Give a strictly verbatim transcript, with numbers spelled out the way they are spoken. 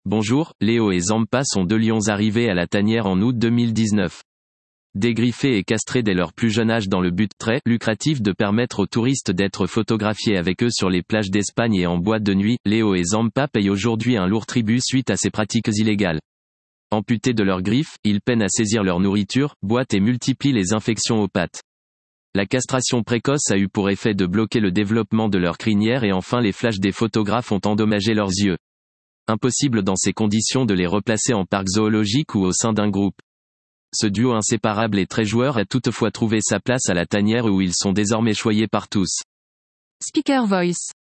Bonjour, Léo et Zampa sont deux lions arrivés à la tanière en août deux mille dix-neuf. Dégriffés et castrés dès leur plus jeune âge dans le but très lucratif de permettre aux touristes d'être photographiés avec eux sur les plages d'Espagne et en boîte de nuit, Léo et Zampa payent aujourd'hui un lourd tribut suite à ces pratiques illégales. Amputés de leurs griffes, ils peinent à saisir leur nourriture, boitent et multiplient les infections aux pattes. La castration précoce a eu pour effet de bloquer le développement de leur crinière et enfin les flashs des photographes ont endommagé leurs yeux. Impossible dans ces conditions de les replacer en parc zoologique ou au sein d'un groupe. Ce duo inséparable et très joueur a toutefois trouvé sa place à la tanière où ils sont désormais choyés par tous. Speaker Voice